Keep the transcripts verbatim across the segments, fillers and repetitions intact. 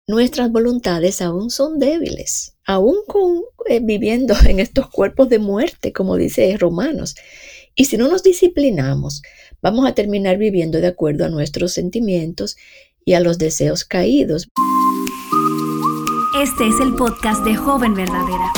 nuestras voluntades aún son débiles, aún con, eh, viviendo en estos cuerpos de muerte, como dice Romanos. Y si no nos disciplinamos, vamos a terminar viviendo de acuerdo a nuestros sentimientos y a los deseos caídos. Este es el podcast de Joven Verdadera.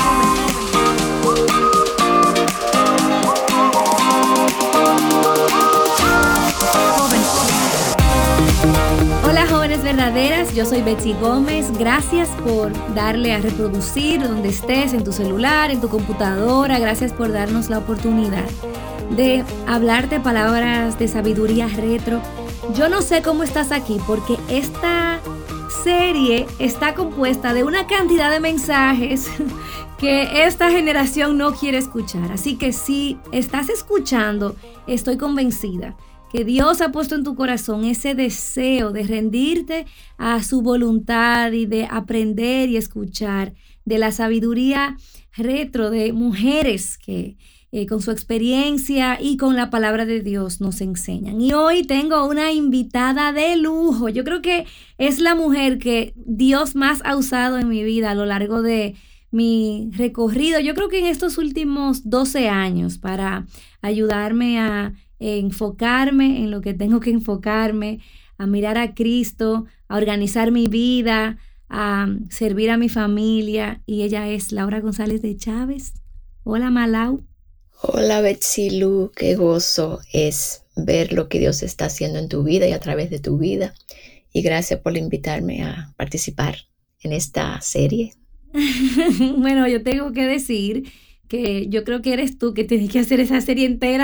Hola jóvenes verdaderas, yo soy Betsy Gómez. Gracias por darle a reproducir donde estés, en tu celular, en tu computadora. Gracias por darnos la oportunidad de hablarte palabras de sabiduría retro. Yo no sé cómo estás aquí porque esta serie está compuesta de una cantidad de mensajes que esta generación no quiere escuchar. Así que si estás escuchando, estoy convencida que Dios ha puesto en tu corazón ese deseo de rendirte a su voluntad y de aprender y escuchar de la sabiduría retro de mujeres que eh, con su experiencia y con la palabra de Dios nos enseñan. Y hoy tengo una invitada de lujo. Yo creo que es la mujer que Dios más ha usado en mi vida a lo largo de mi recorrido. Yo creo que en estos últimos doce años para ayudarme a enfocarme en lo que tengo que enfocarme, a mirar a Cristo, a organizar mi vida, a servir a mi familia. Y ella es Laura González de Chávez. Hola, Malau. Hola, Betsy Lu, qué gozo es ver lo que Dios está haciendo en tu vida y a través de tu vida. Y gracias por invitarme a participar en esta serie. Bueno, yo tengo que decir que yo creo que eres tú que tienes que hacer esa serie entera.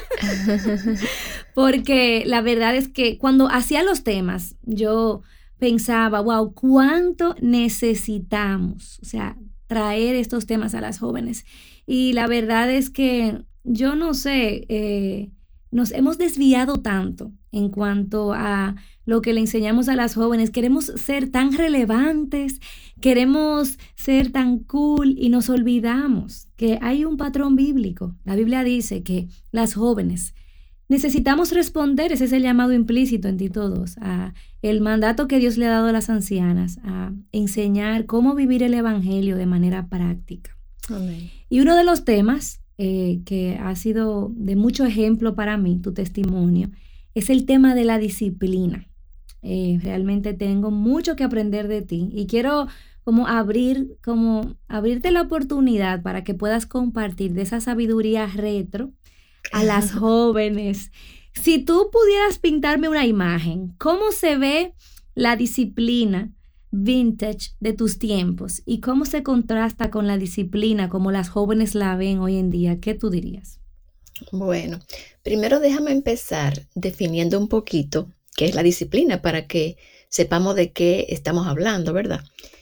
Porque la verdad es que cuando hacía los temas, yo pensaba, wow, ¿cuánto necesitamos? O sea, traer estos temas a las jóvenes. Y la verdad es que yo no sé, eh, nos hemos desviado tanto en cuanto a lo que le enseñamos a las jóvenes. Queremos ser tan relevantes, queremos ser tan cool y nos olvidamos que hay un patrón bíblico. La Biblia dice que las jóvenes necesitamos responder, ese es el llamado implícito en Tito dos, a el mandato que Dios le ha dado a las ancianas, a enseñar cómo vivir el evangelio de manera práctica. Amén. Y uno de los temas eh, que ha sido de mucho ejemplo para mí, tu testimonio, es el tema de la disciplina. Eh, realmente tengo mucho que aprender de ti y quiero como abrir, como abrirte la oportunidad para que puedas compartir de esa sabiduría retro a las jóvenes. Si tú pudieras pintarme una imagen, ¿cómo se ve la disciplina vintage de tus tiempos y cómo se contrasta con la disciplina como las jóvenes la ven hoy en día? ¿Qué tú dirías? Bueno, primero déjame empezar definiendo un poquito qué es la disciplina para que sepamos de qué estamos hablando, ¿verdad?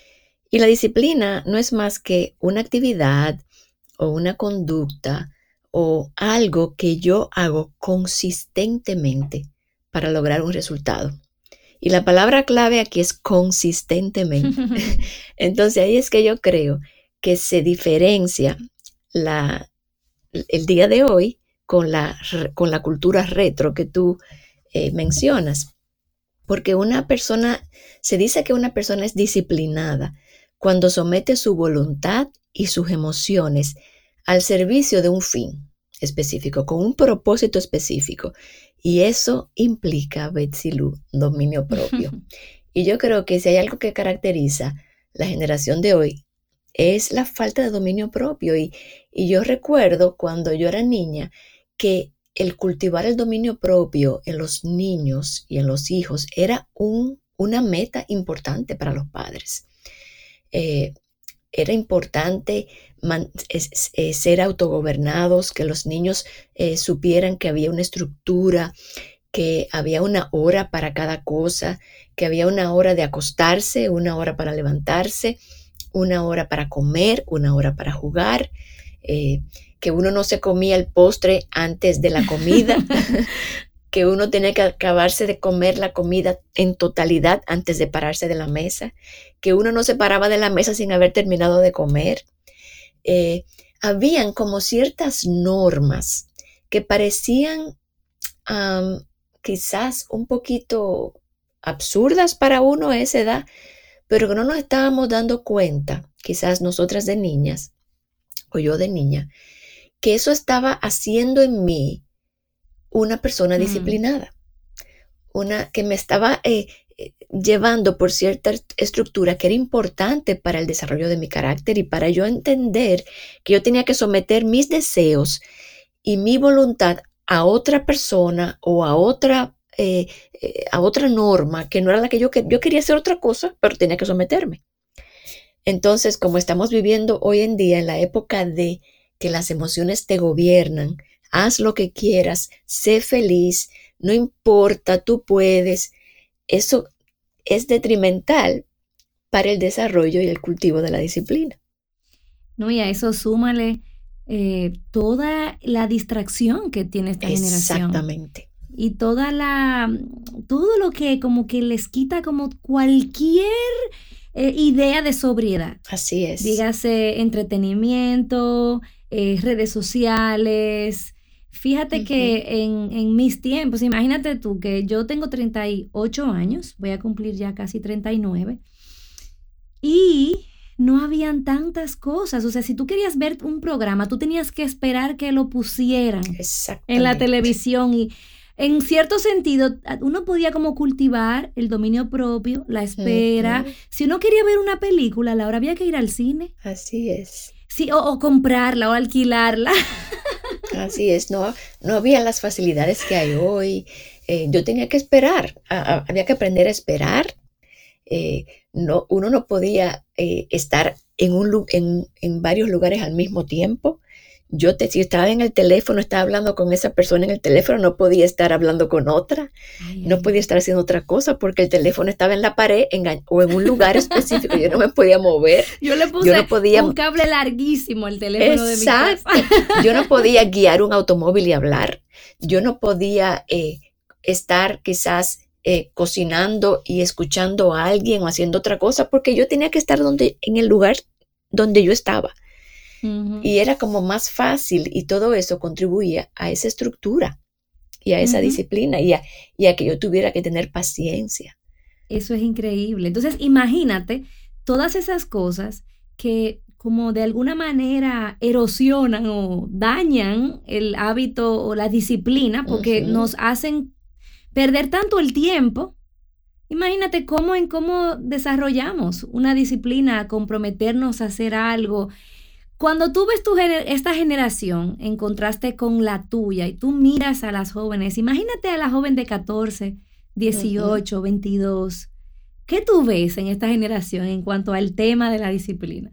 Y la disciplina no es más que una actividad o una conducta o algo que yo hago consistentemente para lograr un resultado. Y la palabra clave aquí es consistentemente. Entonces ahí es que yo creo que se diferencia la, el día de hoy con la, con la cultura retro que tú eh, mencionas. Porque una persona, se dice que una persona es disciplinada cuando somete su voluntad y sus emociones al servicio de un fin específico, con un propósito específico. Y eso implica, Betsy Lu, dominio propio. Y yo creo que si hay algo que caracteriza la generación de hoy, es la falta de dominio propio. Y, y yo recuerdo cuando yo era niña que el cultivar el dominio propio en los niños y en los hijos era un, una meta importante para los padres. Eh, Era importante man, es, es, ser autogobernados, que los niños eh, supieran que había una estructura, que había una hora para cada cosa, que había una hora de acostarse, una hora para levantarse, una hora para comer, una hora para jugar, eh, que uno no se comía el postre antes de la comida, que uno tenía que acabarse de comer la comida en totalidad antes de pararse de la mesa, que uno no se paraba de la mesa sin haber terminado de comer. Eh, habían como ciertas normas que parecían um, quizás un poquito absurdas para uno a esa edad, pero que no nos estábamos dando cuenta, quizás nosotras de niñas, o yo de niña, que eso estaba haciendo en mí una persona Mm. disciplinada, una que me estaba eh, eh, llevando por cierta estructura que era importante para el desarrollo de mi carácter y para yo entender que yo tenía que someter mis deseos y mi voluntad a otra persona o a otra, eh, eh, a otra norma que no era la que yo quería. Yo quería hacer otra cosa, pero tenía que someterme. Entonces, como estamos viviendo hoy en día en la época de que las emociones te gobiernan, haz lo que quieras, sé feliz, no importa, tú puedes, eso es detrimental para el desarrollo y el cultivo de la disciplina. No, y a eso súmale eh, toda la distracción que tiene esta generación. Exactamente. Y toda la, todo lo que como que les quita como cualquier eh, idea de sobriedad. Así es. Dígase entretenimiento, eh, redes sociales. Fíjate Ujú. que en, en mis tiempos, imagínate tú que yo tengo treinta y ocho años, voy a cumplir ya casi treinta y nueve, y no habían tantas cosas. O sea, si tú querías ver un programa, tú tenías que esperar que lo pusieran Exactamente. en la televisión, y en cierto sentido uno podía como cultivar el dominio propio, la espera. Ujú. Si uno quería ver una película, Laura, había que ir al cine. Así es. Sí, o, o comprarla o alquilarla. Así es, no, no había las facilidades que hay hoy. Eh, yo tenía que esperar, a- a- había que aprender a esperar. Eh, no, uno no podía eh, estar en, un, lu- en, en varios lugares al mismo tiempo. Yo te, si estaba en el teléfono, estaba hablando con esa persona en el teléfono, no podía estar hablando con otra, Ay, no ay, podía ay. estar haciendo otra cosa porque el teléfono estaba en la pared enga- o en un lugar específico. Yo no me podía mover, Yo le yo puse no podía. un cable larguísimo al teléfono de mi casa. Exacto. Yo no podía guiar un automóvil y hablar. Yo no podía eh, estar quizás eh, cocinando y escuchando a alguien o haciendo otra cosa porque yo tenía que estar donde, en el lugar donde yo estaba. Ujú, Y era como más fácil y todo eso contribuía a esa estructura y a esa ujú. disciplina y a, y a que yo tuviera que tener paciencia. Eso es increíble. Entonces, imagínate todas esas cosas que como de alguna manera erosionan o dañan el hábito o la disciplina porque Ujú. nos hacen perder tanto el tiempo. Imagínate cómo en cómo desarrollamos una disciplina, comprometernos a hacer algo. Cuando tú ves tu gener- esta generación en contraste con la tuya y tú miras a las jóvenes, imagínate a la joven de catorce, dieciocho, veintidós. ¿Qué tú ves en esta generación en cuanto al tema de la disciplina?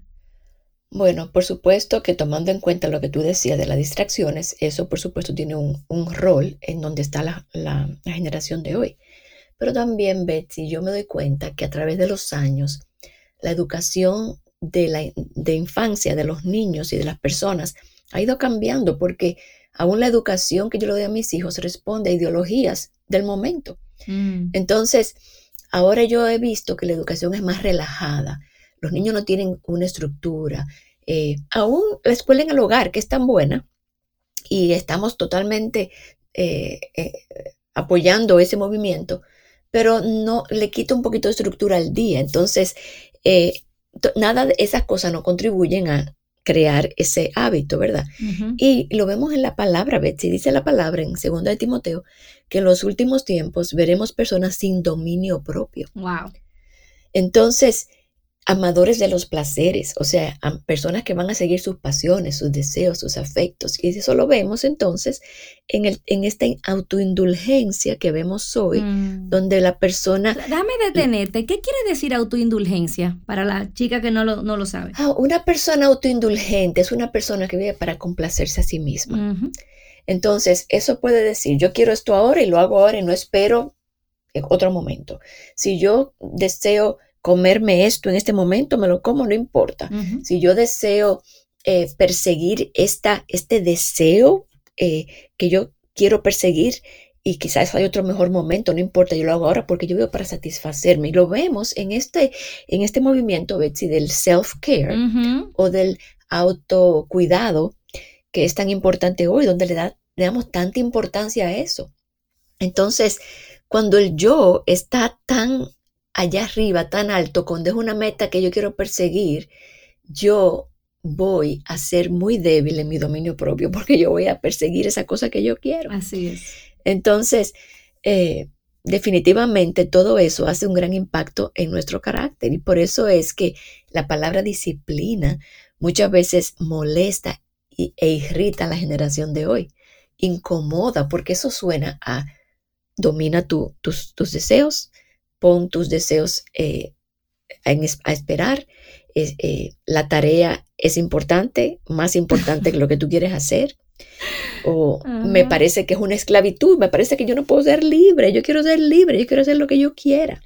Bueno, por supuesto que tomando en cuenta lo que tú decías de las distracciones, eso por supuesto tiene un, un rol en donde está la, la- la generación de hoy. Pero también, Betsy, yo me doy cuenta que a través de los años, la educación de la de infancia de los niños y de las personas ha ido cambiando porque aún la educación que yo le doy a mis hijos responde a ideologías del momento. Mm, Entonces, ahora yo he visto que la educación es más relajada. Los niños no tienen una estructura. Eh, aún la escuela en el hogar, que es tan buena, y estamos totalmente eh, eh, apoyando ese movimiento, pero no le quita un poquito de estructura al día. Entonces, eh, to- nada de esas cosas no contribuyen a crear ese hábito, ¿verdad? ujú. Y lo vemos en la palabra, Betsy, dice la palabra en segunda de Timoteo, que en los últimos tiempos veremos personas sin dominio propio. Wow. Entonces, amadores de los placeres, o sea, am- personas que van a seguir sus pasiones, sus deseos, sus afectos. Y eso lo vemos entonces en, el, en esta autoindulgencia que vemos hoy, Mm. donde la persona, Déjame detenerte. ¿Qué quiere decir autoindulgencia para la chica que no lo, no lo sabe? ah, una persona autoindulgente es una persona que vive para complacerse a sí misma. Ujú. Entonces, eso puede decir, yo quiero esto ahora y lo hago ahora y no espero en otro momento. Si yo deseo comerme esto en este momento, me lo como, no importa. Ujú. Si yo deseo eh, perseguir esta, este deseo eh, que yo quiero perseguir y quizás hay otro mejor momento, no importa, yo lo hago ahora porque yo vivo para satisfacerme. Y lo vemos en este, en este movimiento, Betsy, del self-care Ujú. o del autocuidado que es tan importante hoy, donde le, da, le damos tanta importancia a eso. Entonces, cuando el yo está tan allá arriba, tan alto, cuando es una meta que yo quiero perseguir, yo voy a ser muy débil en mi dominio propio porque yo voy a perseguir esa cosa que yo quiero. Así es. Entonces, eh, definitivamente todo eso hace un gran impacto en nuestro carácter y por eso es que la palabra disciplina muchas veces molesta y, e irrita a la generación de hoy. Incomoda porque eso suena a domina tu, tus, tus deseos, pon tus deseos eh, en, a esperar. Eh, eh, la tarea es importante, más importante que lo que tú quieres hacer. O Ajá. me parece que es una esclavitud, me parece que yo no puedo ser libre, yo quiero ser libre, yo quiero hacer lo que yo quiera.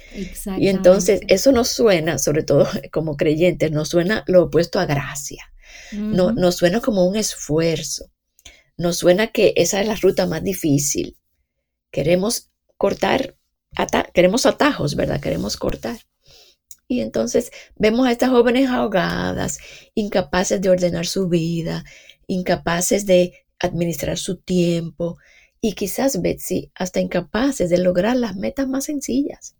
Y entonces eso nos suena, sobre todo como creyentes, nos suena lo opuesto a gracia, uh-huh. no, nos suena como un esfuerzo, nos suena que esa es la ruta más difícil. Queremos cortar, ata- queremos atajos, ¿verdad? Queremos cortar. Y entonces vemos a estas jóvenes ahogadas, incapaces de ordenar su vida, incapaces de administrar su tiempo y quizás, Betsy, hasta incapaces de lograr las metas más sencillas.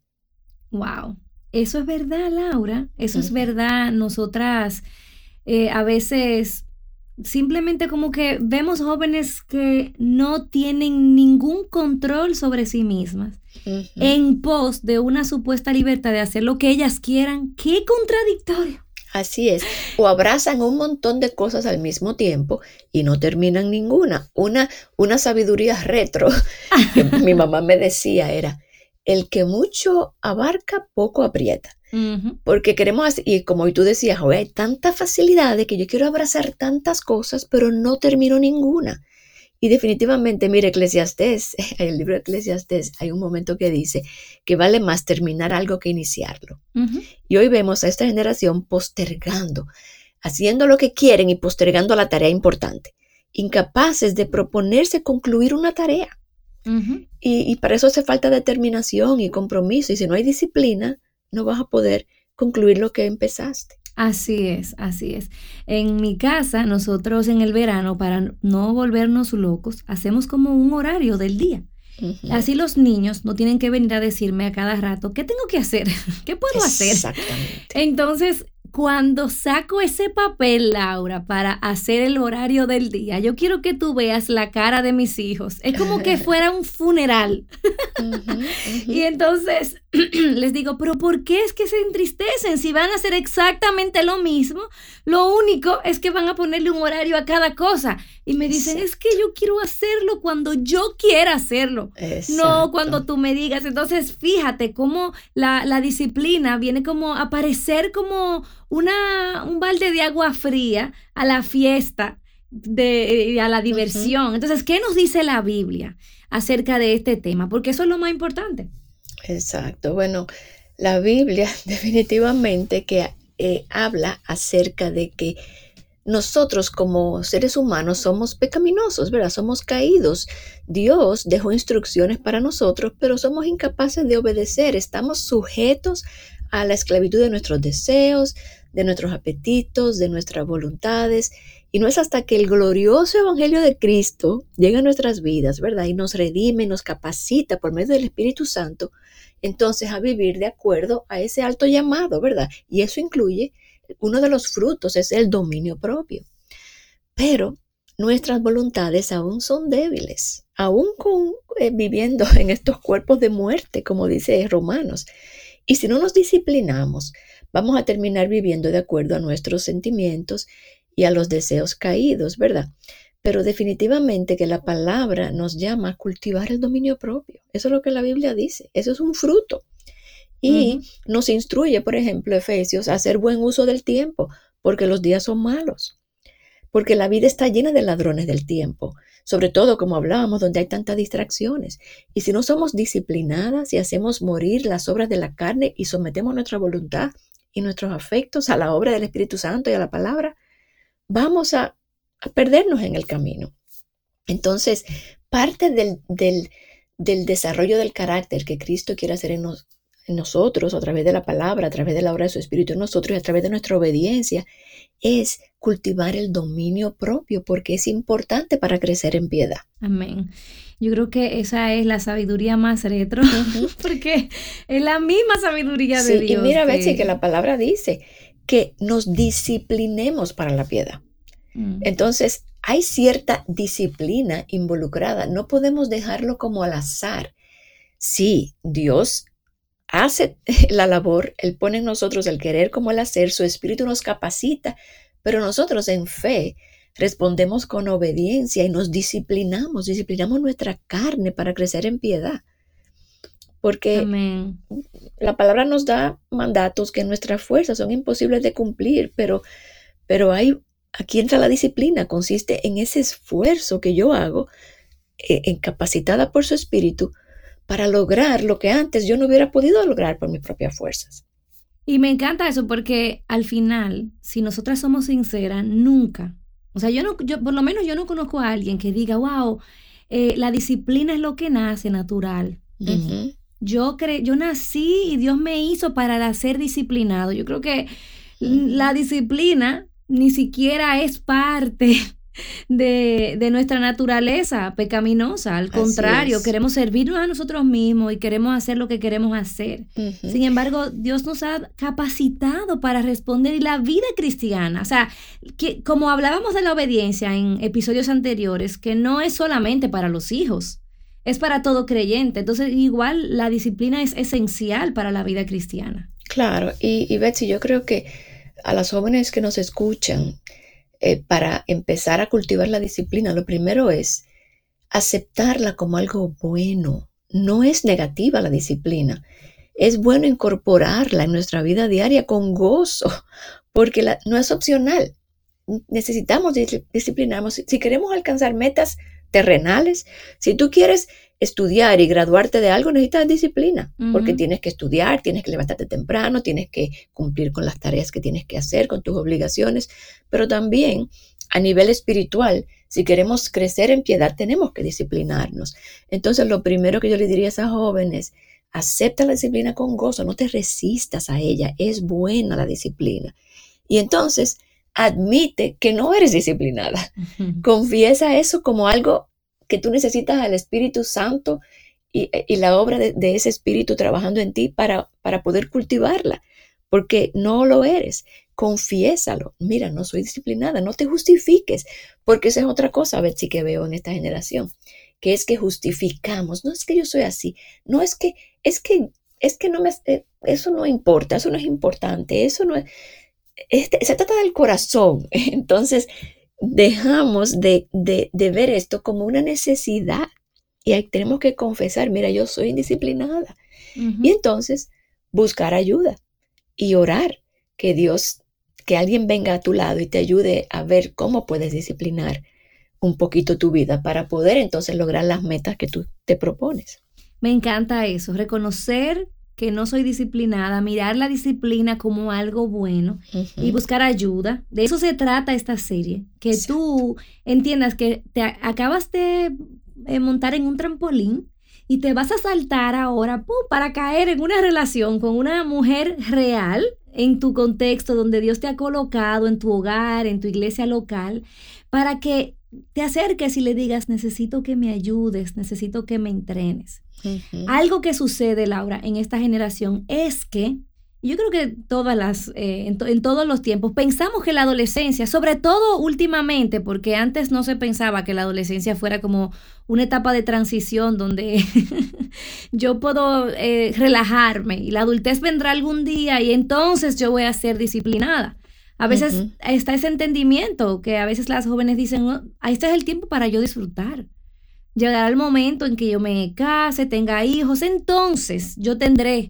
Wow, eso es verdad, Laura, eso uh-huh. es verdad. Nosotras eh, a veces simplemente como que vemos jóvenes que no tienen ningún control sobre sí mismas uh-huh. en pos de una supuesta libertad de hacer lo que ellas quieran. ¡Qué contradictorio! Así es, o abrazan un montón de cosas al mismo tiempo y no terminan ninguna. Una, una sabiduría retro que mi mamá me decía era, el que mucho abarca, poco aprieta. Uh-huh. Porque queremos, y como tú decías, hoy hay tanta facilidad de que yo quiero abrazar tantas cosas, pero no termino ninguna. Y definitivamente, mire, Eclesiastés, en el libro de Eclesiastés hay un momento que dice que vale más terminar algo que iniciarlo. Uh-huh. Y hoy vemos a esta generación postergando, haciendo lo que quieren y postergando la tarea importante, incapaces de proponerse concluir una tarea. Uh-huh. Y, y para eso hace falta determinación y compromiso. Y si no hay disciplina, no vas a poder concluir lo que empezaste. Así es, así es. En mi casa, nosotros en el verano, para no volvernos locos, hacemos como un horario del día. Uh-huh. Así los niños no tienen que venir a decirme a cada rato, ¿qué tengo que hacer? ¿Qué puedo hacer? Exactamente. Entonces, cuando saco ese papel, Laura, para hacer el horario del día, yo quiero que tú veas la cara de mis hijos. Es como que fuera un funeral. Uh-huh, uh-huh. Y entonces les digo, ¿pero por qué es que se entristecen? Si van a hacer exactamente lo mismo, lo único es que van a ponerle un horario a cada cosa. Y me dicen, exacto, es que yo quiero hacerlo cuando yo quiera hacerlo, exacto, no cuando tú me digas. Entonces, fíjate cómo la, la disciplina viene como a parecer como una, un balde de agua fría a la fiesta, de, a la diversión. Uh-huh. Entonces, ¿qué nos dice la Biblia acerca de este tema? Porque eso es lo más importante. Exacto. Bueno, la Biblia definitivamente que eh, habla acerca de que nosotros como seres humanos somos pecaminosos, ¿verdad? Somos caídos. Dios dejó instrucciones para nosotros, pero somos incapaces de obedecer. Estamos sujetos a la esclavitud de nuestros deseos, de nuestros apetitos, de nuestras voluntades. Y no es hasta que el glorioso evangelio de Cristo llega a nuestras vidas, ¿verdad? Y nos redime, nos capacita por medio del Espíritu Santo, entonces a vivir de acuerdo a ese alto llamado, ¿verdad? Y eso incluye, uno de los frutos es el dominio propio. Pero nuestras voluntades aún son débiles, aún con, eh, viviendo en estos cuerpos de muerte, como dice Romanos. Y si no nos disciplinamos, vamos a terminar viviendo de acuerdo a nuestros sentimientos y a los deseos caídos, ¿verdad? Pero definitivamente que la palabra nos llama a cultivar el dominio propio. Eso es lo que la Biblia dice. Eso es un fruto. Y uh-huh. nos instruye, por ejemplo, Efesios, a hacer buen uso del tiempo, porque los días son malos. Porque la vida está llena de ladrones del tiempo. Sobre todo, como hablábamos, donde hay tantas distracciones. Y si no somos disciplinadas y hacemos morir las obras de la carne y sometemos nuestra voluntad y nuestros afectos a la obra del Espíritu Santo y a la palabra, vamos a, a perdernos en el camino. Entonces, parte del, del, del desarrollo del carácter que Cristo quiere hacer en, nos, en nosotros, a través de la palabra, a través de la obra de su Espíritu en nosotros y a través de nuestra obediencia, es cultivar el dominio propio, porque es importante para crecer en piedad. Amén. Yo creo que esa es la sabiduría más retro, uh-huh. porque es la misma sabiduría sí, de Dios. Y mira, que... Betsy, que la palabra dice que nos disciplinemos para la piedad. Mm. Entonces, hay cierta disciplina involucrada. No podemos dejarlo como al azar. Sí, Dios hace la labor, Él pone en nosotros el querer como el hacer, su espíritu nos capacita, pero nosotros en fe respondemos con obediencia y nos disciplinamos, disciplinamos nuestra carne para crecer en piedad. Porque Amén. La palabra nos da mandatos que nuestras fuerzas son imposibles de cumplir, pero, pero hay, aquí entra la disciplina, consiste en ese esfuerzo que yo hago, eh, capacitada por su espíritu, para lograr lo que antes yo no hubiera podido lograr por mis propias fuerzas. Y me encanta eso porque al final, si nosotras somos sinceras, nunca, o sea, yo no, yo por lo menos yo no conozco a alguien que diga, wow, eh, la disciplina es lo que nace natural. Uh-huh. Yo cre- yo nací y Dios me hizo para ser disciplinado. Yo creo que uh-huh. la disciplina ni siquiera es parte de, de nuestra naturaleza pecaminosa. Al contrario, queremos servirnos a nosotros mismos y queremos hacer lo que queremos hacer. Uh-huh. Sin embargo, Dios nos ha capacitado para responder. Y la vida cristiana, o sea, que, como hablábamos de la obediencia en episodios anteriores, que no es solamente para los hijos, es para todo creyente. Entonces, igual la disciplina es esencial para la vida cristiana. Claro, y, y Betsy, yo creo que a las jóvenes que nos escuchan, Eh, para empezar a cultivar la disciplina, lo primero es aceptarla como algo bueno. No es negativa la disciplina. Es bueno incorporarla en nuestra vida diaria con gozo, porque la, no es opcional. Necesitamos disciplinarnos. Si queremos alcanzar metas terrenales, si tú quieres estudiar y graduarte de algo, necesitas disciplina, uh-huh. porque tienes que estudiar, tienes que levantarte temprano, tienes que cumplir con las tareas que tienes que hacer, con tus obligaciones, pero también a nivel espiritual, si queremos crecer en piedad, tenemos que disciplinarnos. Entonces, lo primero que yo le diría a esas jóvenes, acepta la disciplina con gozo, no te resistas a ella, es buena la disciplina. Y entonces, admite que no eres disciplinada. Uh-huh. Confiesa eso como algo que tú necesitas al Espíritu Santo y, y la obra de, de ese Espíritu trabajando en ti para, para poder cultivarla, porque no lo eres. Confiésalo. Mira, no soy disciplinada, no te justifiques, porque esa es otra cosa, Betsy, que veo en esta generación, que es que justificamos. No es que yo soy así, no es que, es que, es que no me, eso no importa, eso no es importante, eso no es, este, se trata del corazón. Entonces, dejamos de, de, de ver esto como una necesidad y ahí tenemos que confesar, mira, yo soy indisciplinada. Uh-huh. Y entonces buscar ayuda y orar que Dios, que alguien venga a tu lado y te ayude a ver cómo puedes disciplinar un poquito tu vida para poder entonces lograr las metas que tú te propones. Me encanta eso, reconocer que no soy disciplinada, mirar la disciplina como algo bueno uh-huh. y buscar ayuda. De eso se trata esta serie, que sí. tú entiendas que te acabas de eh, montar en un trampolín y te vas a saltar ahora ¡pum!, para caer en una relación con una mujer real en tu contexto donde Dios te ha colocado, en tu hogar, en tu iglesia local, para que te acerques y le digas, necesito que me ayudes, necesito que me entrenes. Uh-huh. Algo que sucede, Laura, en esta generación es que, yo creo que todas las, eh, en, to- en todos los tiempos, pensamos que la adolescencia, sobre todo últimamente, porque antes no se pensaba que la adolescencia fuera como una etapa de transición donde yo puedo eh, relajarme y la adultez vendrá algún día y entonces yo voy a ser disciplinada. A veces uh-huh. está ese entendimiento que a veces las jóvenes dicen, oh, este es el tiempo para yo disfrutar. Llegará el momento en que yo me case, tenga hijos, entonces yo tendré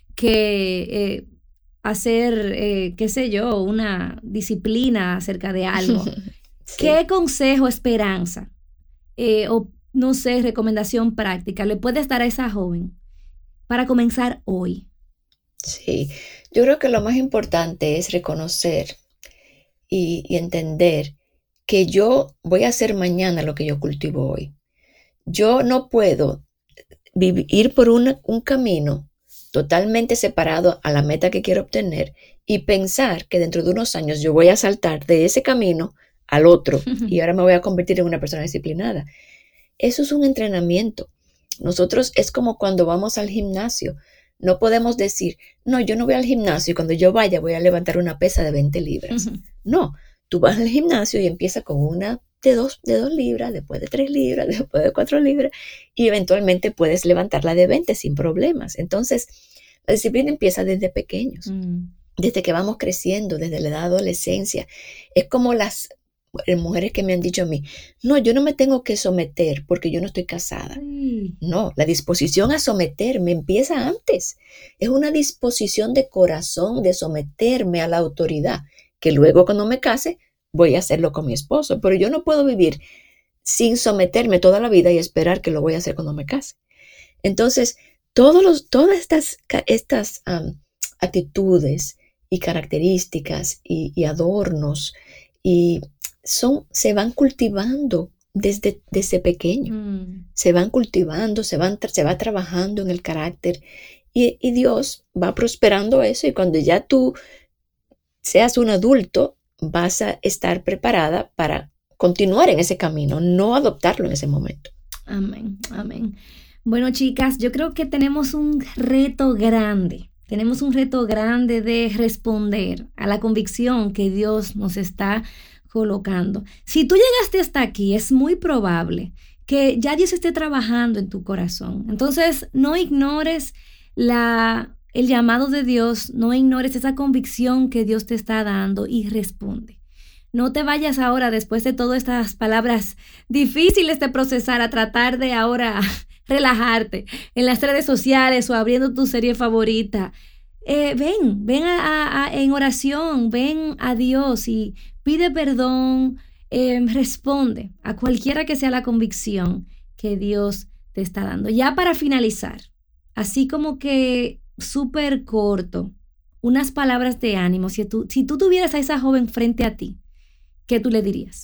que eh, hacer, eh, qué sé yo, una disciplina acerca de algo. Sí. ¿Qué consejo, esperanza eh, o no sé, recomendación práctica le puedes dar a esa joven para comenzar hoy? Sí, yo creo que lo más importante es reconocer y, y entender que yo voy a hacer mañana lo que yo cultivo hoy. Yo no puedo vivir, ir por un, un camino totalmente separado a la meta que quiero obtener y pensar que dentro de unos años yo voy a saltar de ese camino al otro y ahora me voy a convertir en una persona disciplinada. Eso es un entrenamiento. Nosotros es como cuando vamos al gimnasio. No podemos decir, no, yo no voy al gimnasio y cuando yo vaya voy a levantar una pesa de veinte libras. Uh-huh. No, tú vas al gimnasio y empiezas con una de dos, de dos libras, después de tres libras, después de cuatro libras y eventualmente puedes levantarla de veinte sin problemas. Entonces, la disciplina empieza desde pequeños, uh-huh. desde que vamos creciendo, desde la edad de adolescencia. Es como las mujeres que me han dicho a mí, no, yo no me tengo que someter porque yo no estoy casada. Mm. No, la disposición a someterme empieza antes. Es una disposición de corazón de someterme a la autoridad, que luego cuando me case voy a hacerlo con mi esposo. Pero yo no puedo vivir sin someterme toda la vida y esperar que lo voy a hacer cuando me case. Entonces, todos los, todas estas, estas um, actitudes y características y, y adornos y Son, se van cultivando desde, desde pequeño, mm. se van cultivando, se, van, se va trabajando en el carácter y, y Dios va prosperando eso y cuando ya tú seas un adulto vas a estar preparada para continuar en ese camino, no adoptarlo en ese momento. Amén, amén. Bueno, chicas, yo creo que tenemos un reto grande. Tenemos un reto grande de responder a la convicción que Dios nos está colocando. Si tú llegaste hasta aquí, es muy probable que ya Dios esté trabajando en tu corazón. Entonces, no ignores la, el llamado de Dios, no ignores esa convicción que Dios te está dando y responde. No te vayas ahora, después de todas estas palabras difíciles de procesar, a tratar de ahora relajarte en las redes sociales o abriendo tu serie favorita. Eh, ven, ven a, a, a, en oración, ven a Dios y pide perdón, eh, responde a cualquiera que sea la convicción que Dios te está dando. Ya para finalizar, así como que súper corto, unas palabras de ánimo. Si tú, si tú tuvieras a esa joven frente a ti, ¿qué tú le dirías?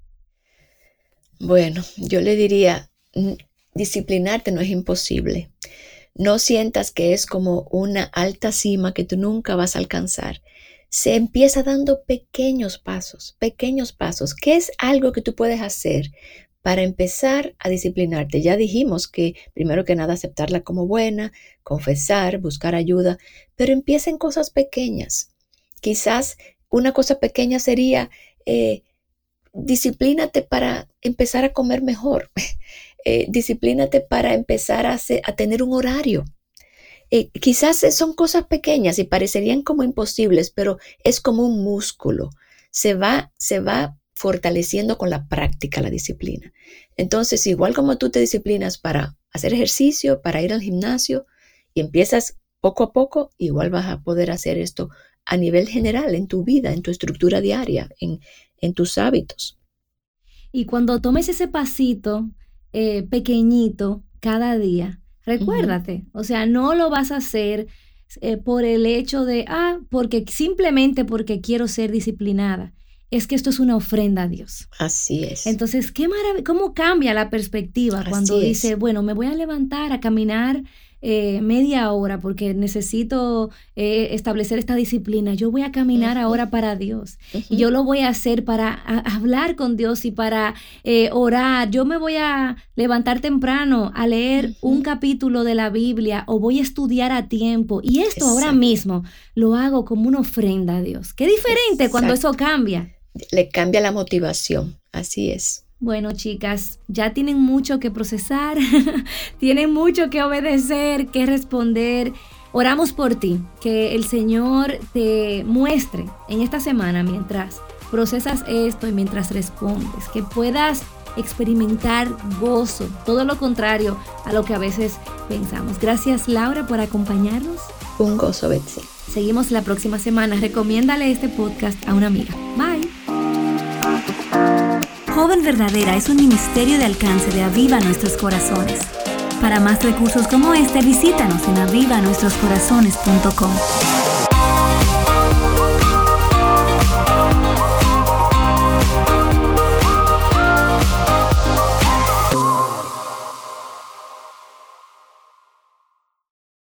Bueno, yo le diría, disciplinarte no es imposible. No sientas que es como una alta cima que tú nunca vas a alcanzar. Se empieza dando pequeños pasos, pequeños pasos. ¿Qué es algo que tú puedes hacer para empezar a disciplinarte? Ya dijimos que primero que nada aceptarla como buena, confesar, buscar ayuda, pero empieza en cosas pequeñas. Quizás una cosa pequeña sería eh, disciplínate para empezar a comer mejor. Eh, disciplínate para empezar a, hacer, a tener un horario. Eh, quizás son cosas pequeñas y parecerían como imposibles, pero es como un músculo. Se va, se va fortaleciendo con la práctica, la disciplina. Entonces, igual como tú te disciplinas para hacer ejercicio, para ir al gimnasio y empiezas poco a poco, igual vas a poder hacer esto a nivel general en tu vida, en tu estructura diaria, en, en tus hábitos. Y cuando tomes ese pasito eh, pequeñito cada día, recuérdate, uh-huh. o sea, no lo vas a hacer eh, por el hecho de, ah, porque simplemente porque quiero ser disciplinada. Es que esto es una ofrenda a Dios. Así es. Entonces, qué maravilla, cómo cambia la perspectiva Así cuando es. dice, bueno, me voy a levantar a caminar eh, media hora porque necesito eh, establecer esta disciplina. Yo voy a caminar uh-huh. ahora para Dios. Uh-huh. Y yo lo voy a hacer para a, hablar con Dios y para eh, orar. Yo me voy a levantar temprano a leer uh-huh. un capítulo de la Biblia o voy a estudiar a tiempo. Y esto Exacto. ahora mismo lo hago como una ofrenda a Dios. Qué diferente Exacto. cuando eso cambia. Le cambia la motivación, así es. Bueno, chicas, ya tienen mucho que procesar, tienen mucho que obedecer, que responder. Oramos por ti, que el Señor te muestre en esta semana mientras procesas esto y mientras respondes, que puedas experimentar gozo, todo lo contrario a lo que a veces pensamos. Gracias, Laura, por acompañarnos. Un gozo, Betsy. Seguimos la próxima semana. Recomiéndale este podcast a una amiga. Bye. Joven Verdadera es un ministerio de alcance de Aviva Nuestros Corazones. Para más recursos como este, visítanos en aviva nuestros corazones punto com.